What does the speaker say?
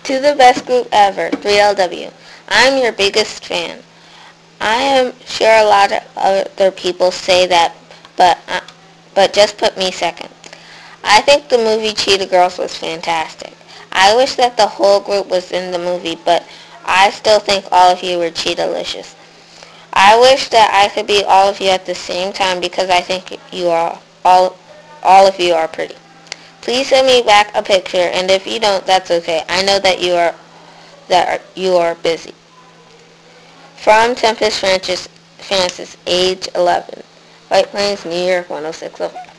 To the best group ever, 3LW. I'm your biggest fan. I am sure a lot of other people say that, but just put me second. I think the movie Cheetah Girls was fantastic. I wish that the whole group was in the movie, but I still think all of you were Cheetah-licious. I wish that I could be all of you at the same time because I think you are all of you are pretty. Please send me back a picture, and if you don't, that's okay. I know that you are busy. From Tempest Francis, age 11. White Plains, New York, 10605.